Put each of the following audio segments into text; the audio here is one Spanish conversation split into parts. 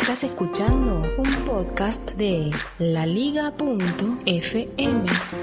Estás escuchando un podcast de laliga.fm.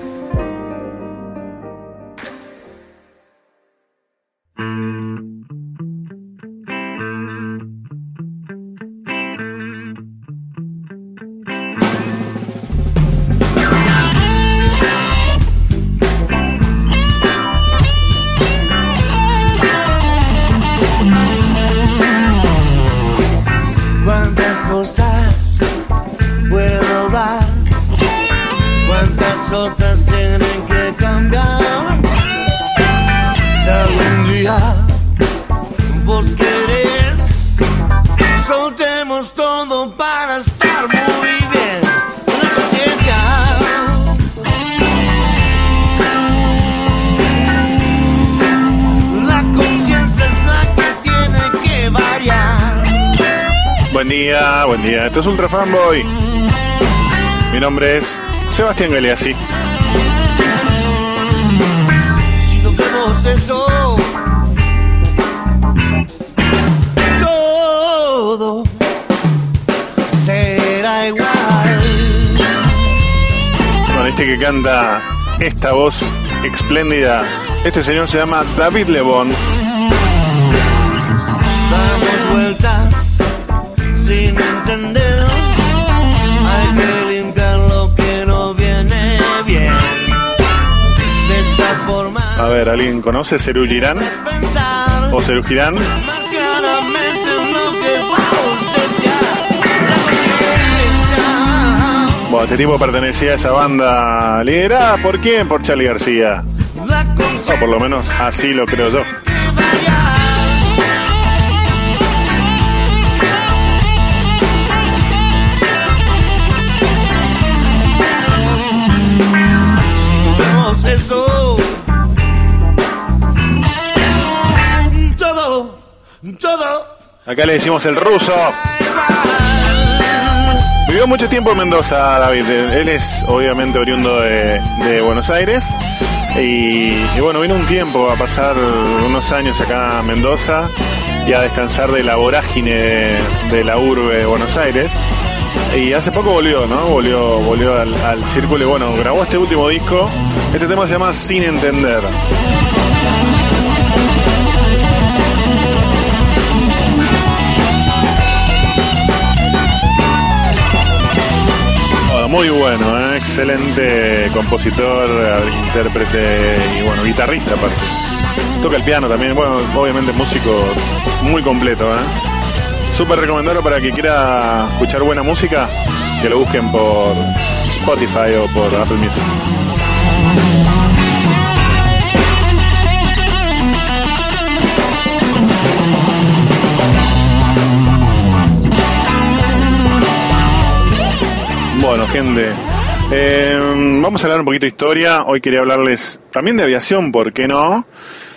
Otras tienen que cambiar. Si algún día vos querés, soltemos todo para estar muy bien. Una conciencia. La conciencia es la que tiene que variar. Buen día, buen día. Esto es Ultra Fanboy. Mi nombre es Sebastián Galeazzi. Si toquemos eso, todo será igual. Con este que canta esta voz espléndida, este señor se llama David Lebón. Damos vueltas sin entender. Hay que limpiar lo que no viene bien. De esa forma. A ver, ¿alguien conoce Serú Girán? ¿O Serú Girán? Más claramente lo que vos deseas. Bueno, este tipo pertenecía a esa banda liderada ¿por quién? Por Charly García. O por lo menos así lo creo yo. Eso, todo. Acá le decimos el ruso. Vivió mucho tiempo en Mendoza, David. Él es obviamente oriundo de Buenos Aires. Y bueno, vino un tiempo a pasar unos años acá a Mendoza y a descansar de la vorágine de la urbe de Buenos Aires. Y hace poco volvió, ¿no? Volvió al círculo y bueno, grabó este último disco. Este tema se llama Sin Entender. Oh, muy bueno, ¿eh? Excelente compositor, intérprete y bueno, guitarrista aparte. Toca el piano también, bueno, obviamente músico muy completo, ¿eh? Súper recomendado para quien quiera escuchar buena música, que lo busquen por Spotify o por Apple Music. Bueno, gente, vamos a hablar un poquito de historia. Hoy quería hablarles también de aviación, ¿por qué no?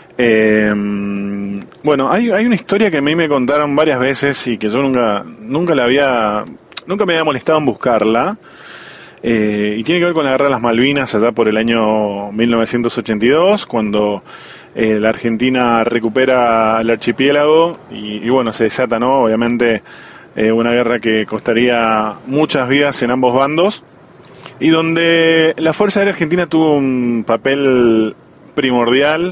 Bueno, hay una historia que a mí me contaron varias veces y que yo nunca me había molestado en buscarla, y tiene que ver con la Guerra de las Malvinas allá por el año 1982, cuando la Argentina recupera el archipiélago y bueno, se desata, ¿no? Obviamente una guerra que costaría muchas vidas en ambos bandos y donde la Fuerza Aérea Argentina tuvo un papel primordial.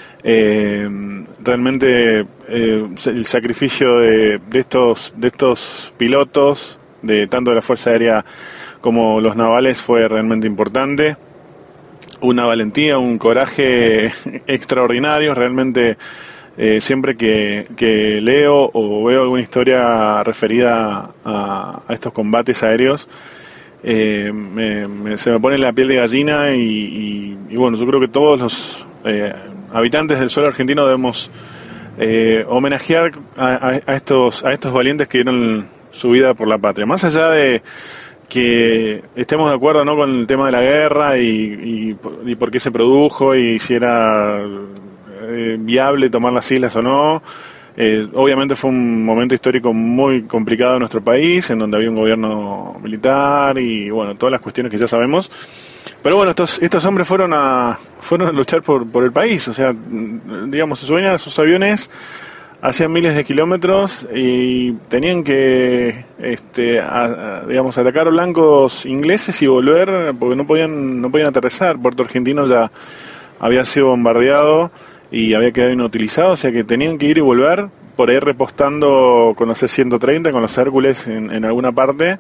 Realmente el sacrificio de estos pilotos, de tanto de la Fuerza Aérea como los navales, fue realmente importante. Una valentía, un coraje extraordinario. Realmente siempre que leo o veo alguna historia referida a estos combates aéreos, se me pone la piel de gallina y bueno, yo creo que todos los habitantes del suelo argentino debemos homenajear a estos valientes que dieron su vida por la patria. Más allá de que estemos de acuerdo, ¿no?, con el tema de la guerra y por qué se produjo y si era viable tomar las islas o no. Obviamente fue un momento histórico muy complicado en nuestro país, en donde había un gobierno militar y bueno, todas las cuestiones que ya sabemos. Pero bueno, estos hombres fueron a luchar por el país, o sea, digamos, se subían a sus aviones hacían miles de kilómetros y tenían que digamos, atacar blancos ingleses y volver porque no podían aterrizar. Puerto Argentino ya había sido bombardeado y había quedado inutilizado, o sea que tenían que ir y volver, por ahí repostando con los C-130, con los Hércules en alguna parte.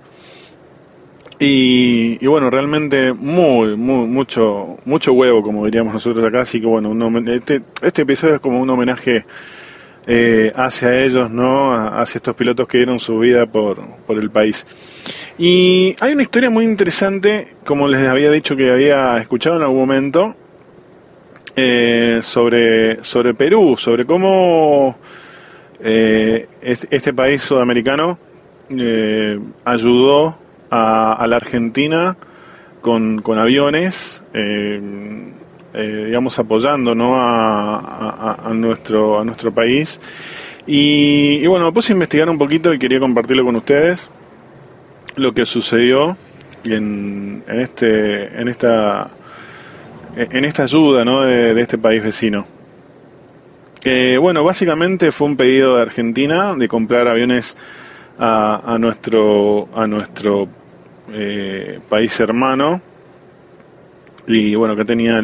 Y bueno, realmente mucho huevo, como diríamos nosotros acá, así que bueno, este episodio es como un homenaje hacia ellos, ¿no? Hacia estos pilotos que dieron su vida por el país. Y hay una historia muy interesante, como les había dicho que había escuchado en algún momento, sobre Perú, sobre cómo este país sudamericano ayudó a la Argentina con aviones, digamos, apoyando, ¿no? a nuestro país. Y bueno, me puse a investigar un poquito y quería compartirlo con ustedes lo que sucedió en esta ayuda, ¿no? de este país vecino. Bueno, básicamente fue un pedido de Argentina de comprar aviones a nuestro país hermano. Y bueno, acá tenía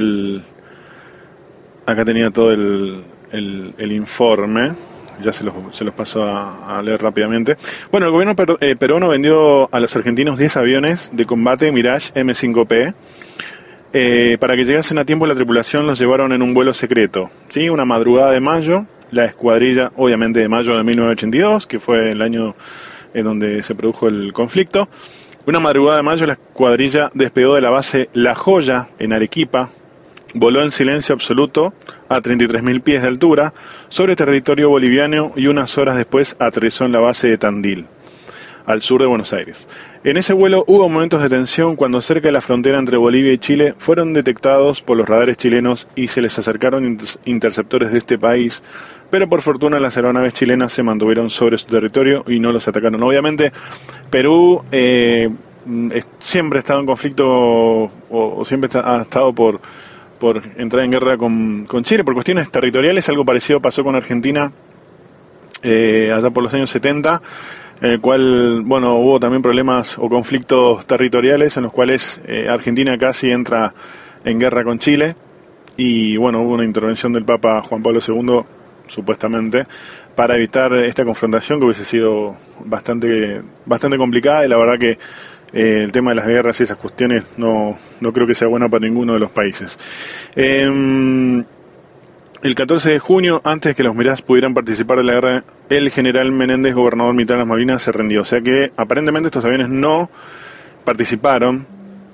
todo el informe. Ya se los paso a leer rápidamente. Bueno, el gobierno peruano vendió a los argentinos 10 aviones de combate Mirage M5P. Para que llegasen a tiempo, la tripulación los llevaron en un vuelo secreto, ¿sí? Una madrugada de mayo, la escuadrilla, obviamente de mayo de 1982, que fue el año en donde se produjo el conflicto. Una madrugada de mayo, la escuadrilla despegó de la base La Joya, en Arequipa, voló en silencio absoluto a 33.000 pies de altura sobre territorio boliviano y unas horas después aterrizó en la base de Tandil, al sur de Buenos Aires. En ese vuelo hubo momentos de tensión cuando cerca de la frontera entre Bolivia y Chile fueron detectados por los radares chilenos y se les acercaron interceptores de este país, pero por fortuna las aeronaves chilenas se mantuvieron sobre su territorio y no los atacaron. Obviamente Perú siempre ha estado en conflicto o siempre ha estado por entrar en guerra con Chile por cuestiones territoriales. Algo parecido pasó con Argentina allá por los años 70, en el cual, bueno, hubo también problemas o conflictos territoriales en los cuales Argentina casi entra en guerra con Chile y, bueno, hubo una intervención del Papa Juan Pablo II, supuestamente, para evitar esta confrontación que hubiese sido bastante complicada, y la verdad que el tema de las guerras y esas cuestiones no creo que sea bueno para ninguno de los países. El 14 de junio, antes de que los Mirage pudieran participar de la guerra, el general Menéndez, gobernador militar de las Malvinas, se rindió. O sea que aparentemente estos aviones no participaron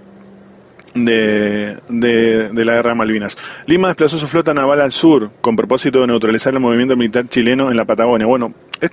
de la guerra de Malvinas. Lima desplazó su flota naval al sur con propósito de neutralizar el movimiento militar chileno en la Patagonia. Bueno,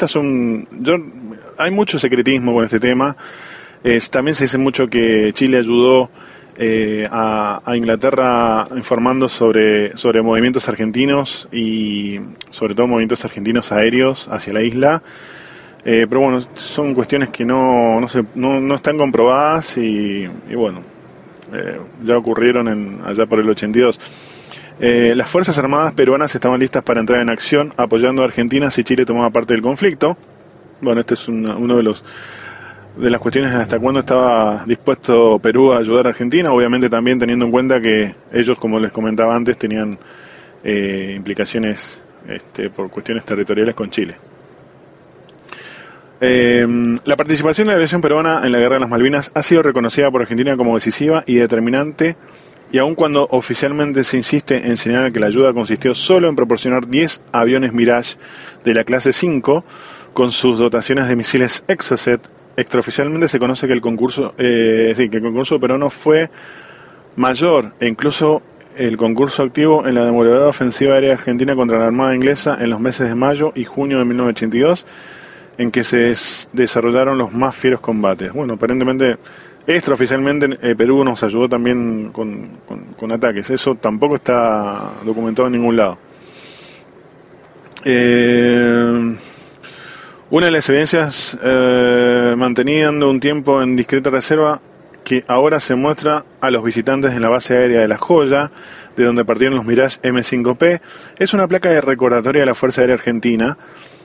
hay mucho secretismo con este tema. También se dice mucho que Chile ayudó a Inglaterra informando sobre movimientos argentinos y sobre todo movimientos argentinos aéreos hacia la isla, pero bueno, son cuestiones que no están comprobadas y bueno, ya ocurrieron allá por el 82. Las Fuerzas Armadas peruanas estaban listas para entrar en acción apoyando a Argentina si Chile tomaba parte del conflicto. Bueno, este es uno de las cuestiones hasta cuándo estaba dispuesto Perú a ayudar a Argentina, obviamente también teniendo en cuenta que ellos, como les comentaba antes, tenían implicaciones por cuestiones territoriales con Chile. La participación de la aviación peruana en la Guerra de las Malvinas ha sido reconocida por Argentina como decisiva y determinante, y aun cuando oficialmente se insiste en señalar que la ayuda consistió solo en proporcionar 10 aviones Mirage de la clase 5 con sus dotaciones de misiles Exocet, extraoficialmente se conoce que el concurso peruano fue mayor, e incluso el concurso activo en la demorada ofensiva aérea argentina contra la Armada inglesa en los meses de mayo y junio de 1982, en que se desarrollaron los más fieros combates. Bueno, aparentemente, extraoficialmente, Perú nos ayudó también con ataques. Eso tampoco está documentado en ningún lado. Una de las evidencias manteniendo un tiempo en discreta reserva, que ahora se muestra a los visitantes en la base aérea de La Joya, de donde partieron los Mirage M5P, es una placa de recordatoria de la Fuerza Aérea Argentina,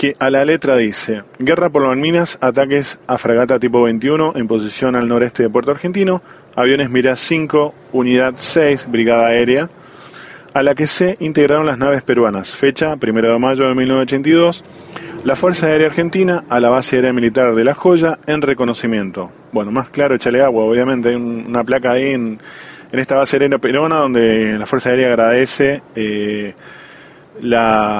que a la letra dice: guerra por Malvinas, ataques a fragata tipo 21 en posición al noreste de Puerto Argentino, aviones Mirage 5, unidad 6, brigada aérea, a la que se integraron las naves peruanas, fecha 1 de mayo de 1982, la Fuerza Aérea Argentina a la base aérea militar de La Joya en reconocimiento. Bueno, más claro, échale agua, obviamente hay una placa ahí en esta base aérea peruana donde la Fuerza Aérea agradece el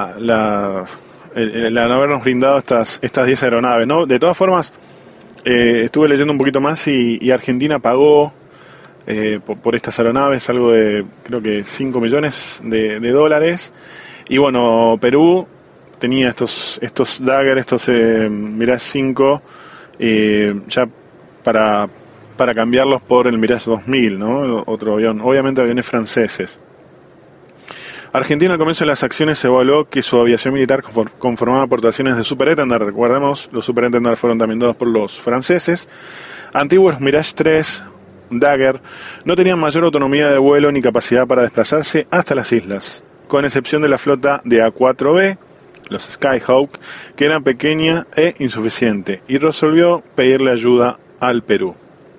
habernos brindado estas 10 aeronaves, ¿no? De todas formas, estuve leyendo un poquito más y Argentina pagó por estas aeronaves algo de, creo que 5 millones de dólares. Y bueno, Perú tenía estos Dagger, estos Mirage 5, ya para cambiarlos por el Mirage 2000, ¿no? Otro avión, obviamente aviones franceses. Argentina al comienzo de las acciones se evaluó que su aviación militar conformaba aportaciones de Super Étendard. Recordemos, los Super Étendard fueron también dados por los franceses. Antiguos Mirage 3, Dagger, no tenían mayor autonomía de vuelo ni capacidad para desplazarse hasta las islas, con excepción de la flota de A4B, los Skyhawk, que era pequeña e insuficiente, y resolvió pedirle ayuda al Perú.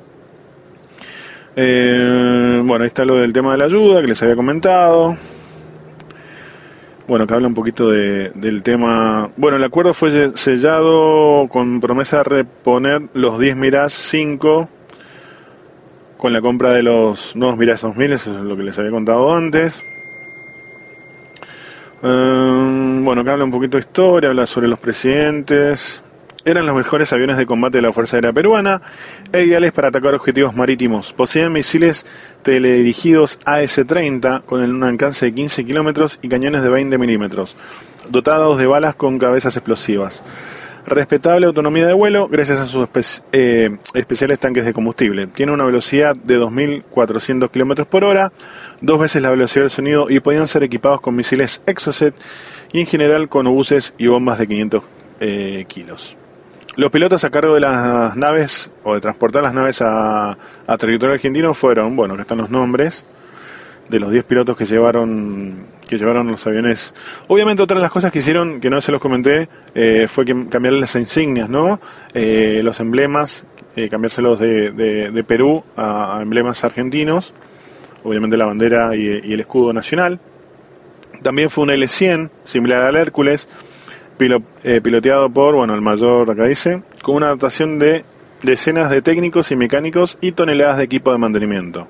Bueno, ahí está lo del tema de la ayuda que les había comentado. Bueno, que habla un poquito del tema. Bueno, el acuerdo fue sellado con promesa de reponer los 10 Mirage 5 con la compra de los nuevos Mirage 2000, eso es lo que les había contado antes. Bueno, que habla un poquito de historia, habla sobre los presidentes. Eran los mejores aviones de combate de la Fuerza Aérea Peruana e ideales para atacar objetivos marítimos. Poseían misiles teledirigidos AS-30 con un alcance de 15 kilómetros y cañones de 20 milímetros, dotados de balas con cabezas explosivas. Respetable autonomía de vuelo gracias a sus especiales tanques de combustible. Tiene una velocidad de 2.400 kilómetros por hora, 2 veces la velocidad del sonido, y podían ser equipados con misiles Exocet y en general con obuses y bombas de 500 kilos. Los pilotos a cargo de las naves, o de transportar las naves a territorio argentino, fueron, bueno, acá están los nombres de los 10 pilotos que llevaron los aviones. Obviamente otra de las cosas que hicieron, que no se los comenté, fue que cambiar las insignias, ¿no? Los emblemas, cambiárselos de Perú a emblemas argentinos, obviamente la bandera y el escudo nacional. También fue un L-100, similar al Hércules, piloteado por, bueno, el mayor acá dice, con una dotación de decenas de técnicos y mecánicos y toneladas de equipo de mantenimiento.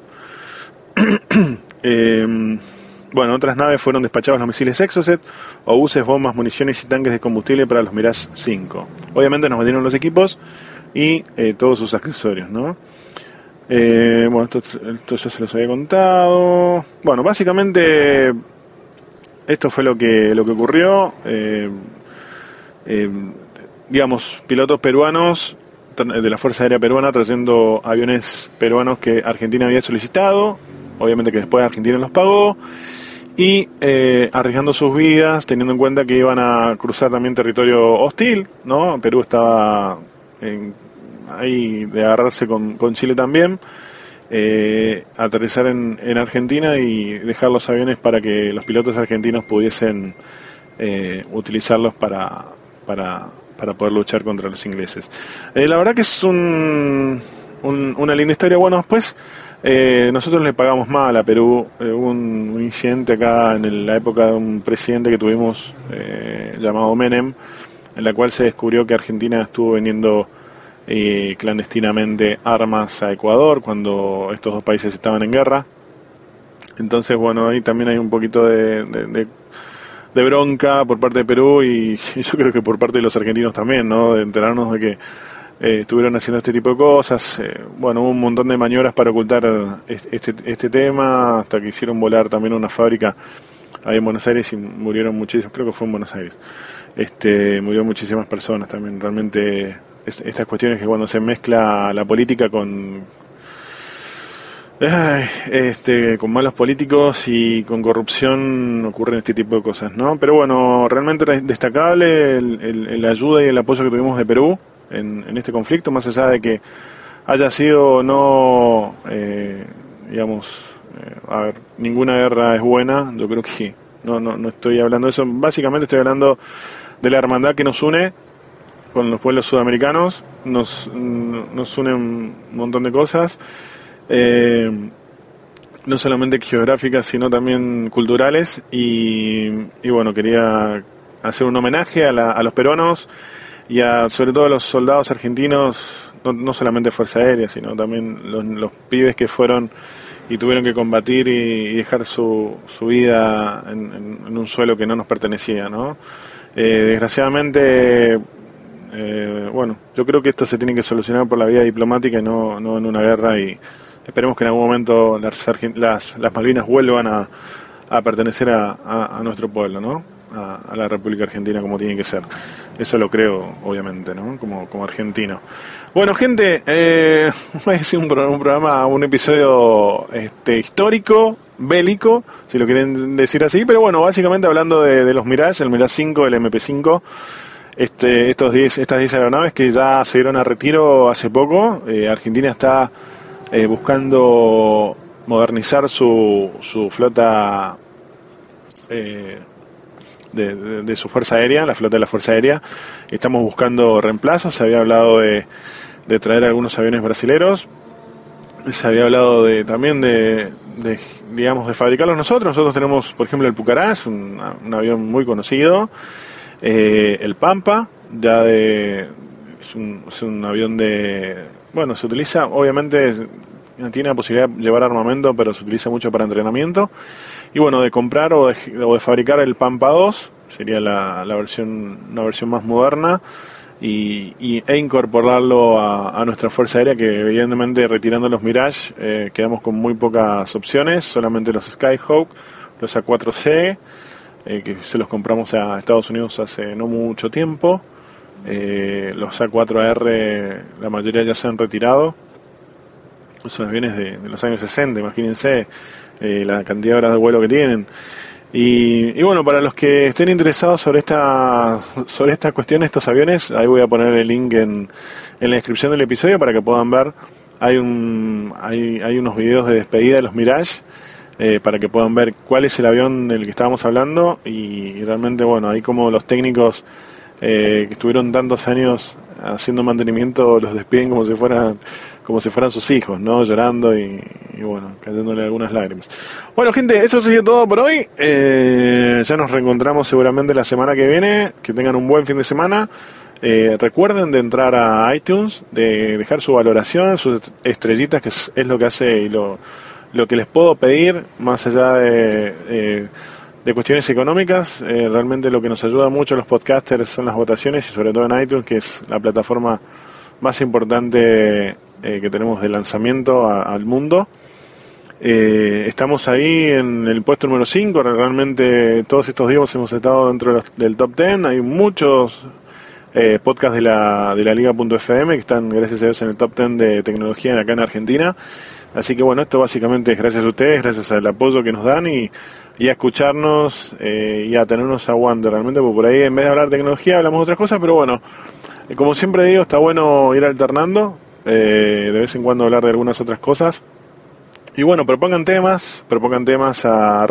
Bueno, otras naves fueron despachados los misiles Exocet, obuses, bombas, municiones y tanques de combustible para los Mirage 5. Obviamente nos vendieron los equipos y todos sus accesorios, ¿no? Bueno, esto ya se los había contado. Bueno, básicamente esto fue lo que ocurrió. Digamos, pilotos peruanos de la Fuerza Aérea Peruana trayendo aviones peruanos que Argentina había solicitado, obviamente que después Argentina los pagó, y arriesgando sus vidas, teniendo en cuenta que iban a cruzar también territorio hostil, ¿no? Perú estaba ahí de agarrarse con Chile también, aterrizar en Argentina y dejar los aviones para que los pilotos argentinos pudiesen utilizarlos para poder luchar contra los ingleses. La verdad que es una linda historia. Bueno, después nosotros le pagamos mal a Perú. Hubo un incidente acá en la época de un presidente que tuvimos llamado Menem, en la cual se descubrió que Argentina estuvo vendiendo clandestinamente armas a Ecuador cuando estos dos países estaban en guerra. Entonces, bueno, ahí también hay un poquito de bronca por parte de Perú y yo creo que por parte de los argentinos también, ¿no? De enterarnos de que estuvieron haciendo este tipo de cosas. Bueno, hubo un montón de maniobras para ocultar este tema, hasta que hicieron volar también una fábrica ahí en Buenos Aires y murieron muchísimos, creo que fue en Buenos Aires. Murieron muchísimas personas también. Realmente estas cuestiones que cuando se mezcla la política con malos políticos y con corrupción ocurren este tipo de cosas, ¿no? Pero bueno, realmente destacable la ayuda y el apoyo que tuvimos de Perú en este conflicto, más allá de que haya sido no, a ver, ninguna guerra es buena. Yo creo que no estoy hablando de eso, básicamente estoy hablando de la hermandad que nos une con los pueblos sudamericanos, nos unen un montón de cosas, no solamente geográficas, sino también culturales, y bueno, quería hacer un homenaje a los peruanos y sobre todo a los soldados argentinos, no solamente Fuerza Aérea, sino también los pibes que fueron y tuvieron que combatir y dejar su vida en un suelo que no nos pertenecía, ¿no? Desgraciadamente, bueno, yo creo que esto se tiene que solucionar por la vía diplomática y no en una guerra, y esperemos que en algún momento las Malvinas vuelvan a pertenecer a nuestro pueblo, ¿no? A la República Argentina, como tiene que ser. Eso lo creo, obviamente, ¿no? Como argentino. Bueno, gente, voy a decir un episodio histórico, bélico, si lo quieren decir así, pero bueno, básicamente hablando de los Mirage, el Mirage 5, el MP5, estas 10 aeronaves que ya se dieron a retiro hace poco. Argentina está buscando modernizar su flota de su Fuerza Aérea, la flota de la Fuerza Aérea. Estamos buscando reemplazos. Se había hablado de traer algunos aviones brasileros. Se había hablado también de fabricarlos nosotros. Nosotros tenemos, por ejemplo, el Pucarás, un avión muy conocido. El Pampa, es un avión bueno, se utiliza, obviamente, tiene la posibilidad de llevar armamento, pero se utiliza mucho para entrenamiento. Y bueno, de comprar o de fabricar el Pampa 2, sería una versión más moderna, e incorporarlo a nuestra Fuerza Aérea, que evidentemente, retirando los Mirage, quedamos con muy pocas opciones, solamente los Skyhawk, los A4C, que se los compramos a Estados Unidos hace no mucho tiempo. Los A4AR, la mayoría ya se han retirado. Son aviones de los años 60, imagínense la cantidad de horas de vuelo que tienen. Y bueno, para los que estén interesados sobre esta cuestión, estos aviones, ahí voy a poner el link en la descripción del episodio para que puedan ver. Hay unos videos de despedida de los Mirage, para que puedan ver cuál es el avión del que estábamos hablando, y realmente, bueno, ahí como los técnicos que estuvieron tantos años haciendo mantenimiento los despiden como si fueran sus hijos, ¿no? Llorando y bueno, cayéndole algunas lágrimas. Bueno, gente, eso ha sido todo por hoy. Ya nos reencontramos seguramente la semana que viene. Que tengan un buen fin de semana. Recuerden de entrar a iTunes, de dejar su valoración, sus estrellitas, que es lo que hace y lo que les puedo pedir, más allá de cuestiones económicas. Realmente lo que nos ayuda mucho a los podcasters son las votaciones, y sobre todo en iTunes, que es la plataforma más importante que tenemos de lanzamiento al mundo. Estamos ahí en el puesto número 5. Realmente todos estos días hemos estado dentro del top 10. Hay muchos podcasts de la Liga.fm que están, gracias a Dios, en el top 10 de tecnología acá en Argentina. Así que bueno, esto básicamente es gracias a ustedes, gracias al apoyo que nos dan y a escucharnos y a tenernos aguante realmente, porque por ahí en vez de hablar de tecnología hablamos de otras cosas, pero bueno, como siempre digo, está bueno ir alternando, de vez en cuando hablar de algunas otras cosas. Y bueno, propongan temas a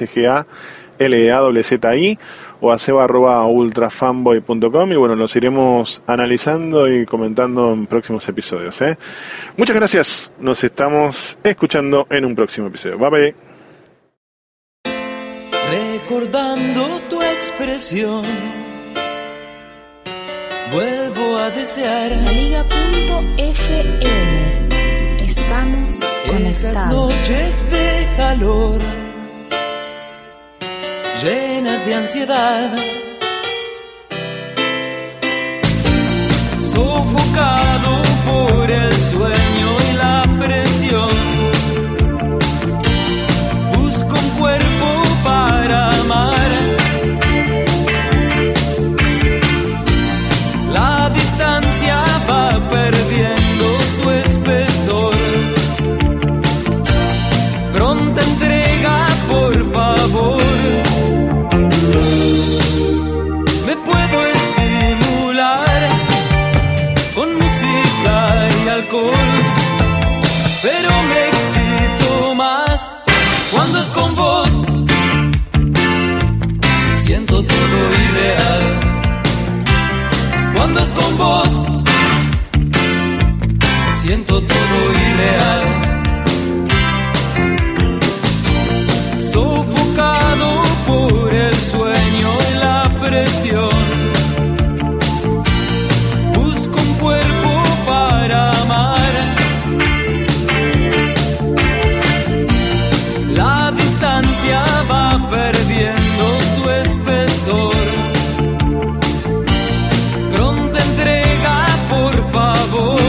@sgalawzi o a seba@ultrafanboy.com, y bueno, los iremos analizando y comentando en próximos episodios. Muchas gracias, nos estamos escuchando en un próximo episodio. Bye bye. Recordando tu expresión, vuelvo a desear La Liga.fm. Estamos esas conectados. noches de calor, llenas de ansiedad, sofocado por el sueño y la presión. Busco un cuerpo para amar. La distancia va perdiendo su espesor. Pronta entrega, por favor. Me puedo estimular con música y alcohol. presión. Busco un cuerpo para amar. La distancia va perdiendo su espesor. Pronta entrega, por favor.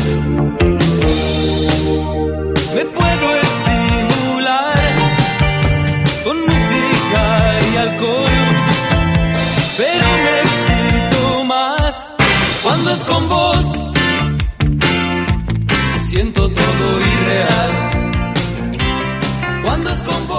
Me puedo estimular con música y alcohol, pero me excito más cuando es con vos. Siento todo irreal cuando es con vos.